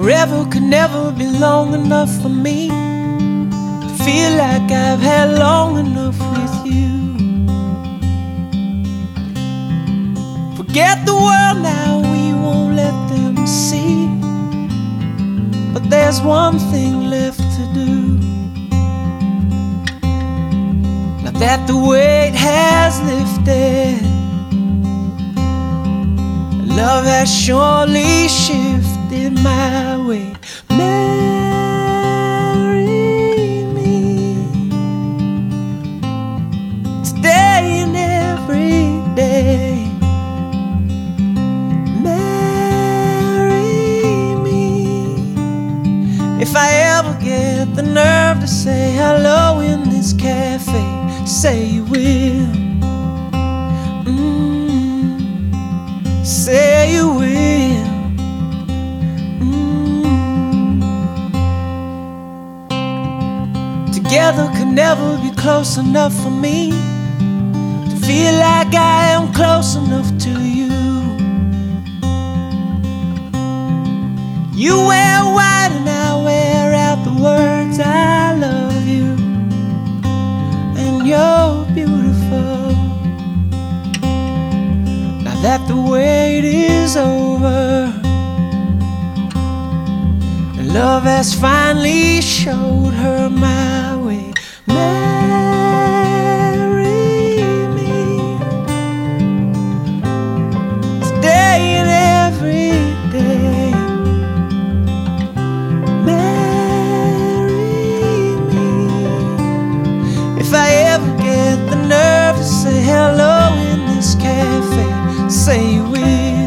Forever could never be long enough for me to feel like I've had long enough with you. Forget the world now, we won't let them see. But there's one thing left to do. Now that the weight has lifted, love has surely shifted my way. Marry me today and every day. Marry me. If I ever get the nerve to say hello in this cafe, say you will. Say you will. Together could never be close enough for me to feel like I am close enough to you. You wear white and I wear out the words I love you, and you're beautiful. Now that the wait is over, and love has finally showed her my way. Marry me today and every day. Marry me. If I ever get the nerve to say hello in this cafe, say you will.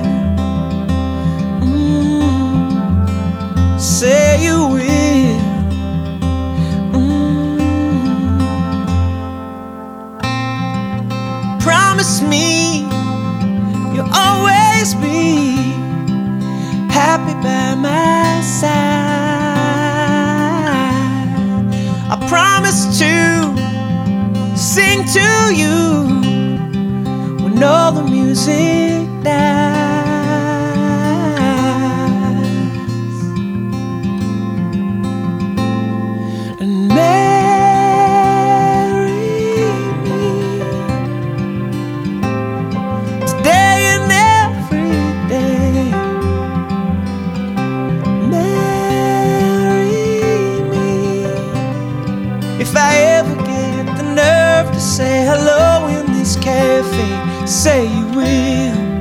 Say you will. Promise me you'll always be happy by my side. I promise to sing to you when all the music dies. And marry me today and every day. Marry me. If I ever get the nerve to say hello in this cafe, say you will.